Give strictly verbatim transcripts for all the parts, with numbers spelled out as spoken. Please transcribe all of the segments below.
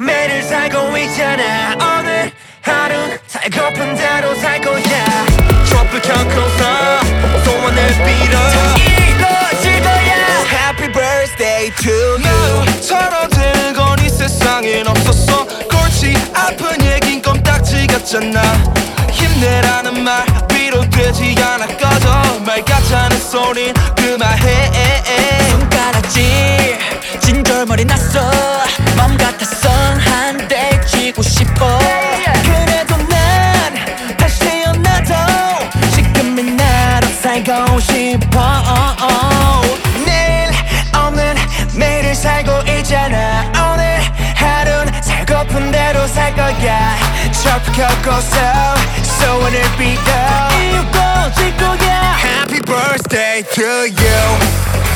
매일 살고 있잖아. 오늘 하루 살고픈 대로 살 거야. 촛불 켜고서 소원을 빌어 이루어질 거야. Happy birthday to you. 서로 들건 이 세상엔 없었어. 골치 아픈 얘긴 껌딱지 같잖아. 힘내라는 말 위로되지 않아. 꺼져 말 같자는 소린 그만해. 손가락질 진절머리 났어. 맘 같았어 한 대 쥐고 싶어. 그래도 난 다시 태어나도 지금의 나로 살고 싶어. 내일 없는 매일을 살고 있잖아. 오늘 하루는 살고픈 대로 살 거야. 촛불 켜고서 소원을 빌어 이루어질 거야. Happy birthday to you.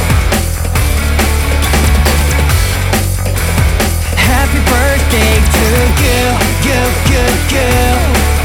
Happy birthday to you, you, you, you.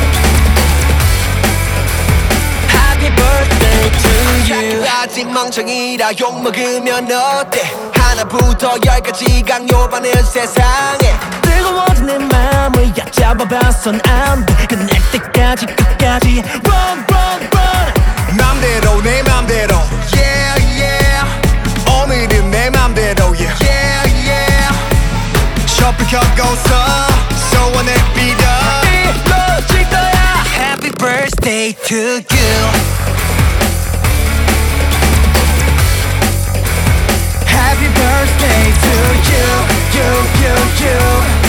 Happy birthday to you. 아직 멍청이라 욕먹으면 어때. 하나부터 열까지 강요받는 세상에 뜨거워진 내 맘을 얕잡아봐선 안 돼. 끝날 때까지 끝까지 Run, run, run. 맘대로 내 맘대로 Yeah, yeah. 오늘은 내 맘대로 Yeah, yeah, yeah. 촛불 켜고서 소원을 빌어 이루어질 거야. Happy birthday to you. Happy birthday to you, you, you, you.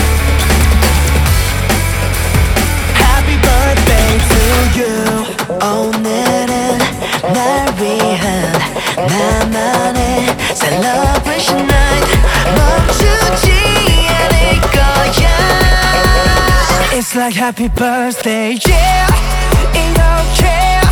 Happy birthday to you. 오늘은 날 위한 나만의 celebration night. 멈추지 않을 거야. It's like happy birthday, yeah. 이렇게